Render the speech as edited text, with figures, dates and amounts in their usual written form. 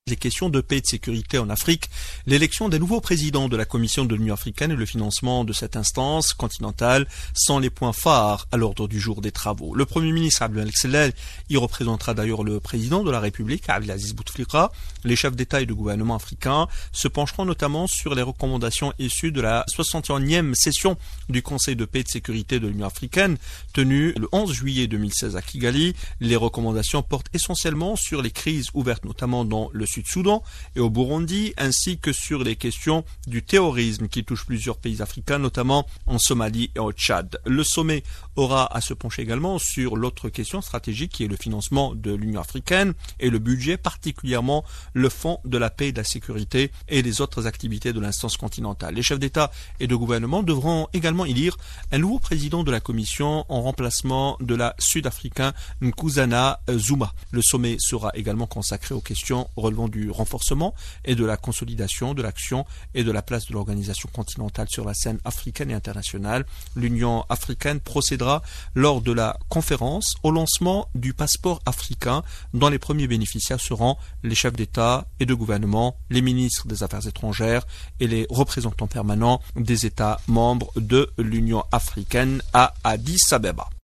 Les questions de paix et de sécurité en Afrique, l'élection des nouveaux présidents de la Commission de l'Union africaine et le financement de cette instance continentale sont les points phares à l'ordre du jour des travaux. Le Premier ministre Abdel Sellel y représentera d'ailleurs le président de la République, Abdelaziz Bouteflika. Les chefs d'État et de gouvernement africains se pencheront notamment sur les recommandations issues de la 61e session du Conseil de paix et de sécurité de l'Union africaine, tenue le 11 juillet 2016 à Kigali. Les recommandations portent essentiellement sur les crises ouvertes notamment dans le Sud-Soudan et au Burundi, ainsi que sur les questions du terrorisme qui touchent plusieurs pays africains, notamment en Somalie et au Tchad. Le sommet aura à se pencher également sur l'autre question stratégique qui est le financement de l'Union africaine et le budget, particulièrement le Fonds de la paix et de la sécurité et les autres activités de l'instance continentale. Les chefs d'État et de gouvernement devront également élire un nouveau président de la Commission en remplacement de la Sud-Africain Nkosana Zuma. Le sommet sera également consacré aux questions relevant du renforcement et de la consolidation de l'action et de la place de l'organisation continentale sur la scène africaine et internationale. L'Union africaine procédera lors de la conférence au lancement du passeport africain dont les premiers bénéficiaires seront les chefs d'État et de gouvernement, les ministres des Affaires étrangères et les représentants permanents des États membres de l'Union africaine à Addis Abeba.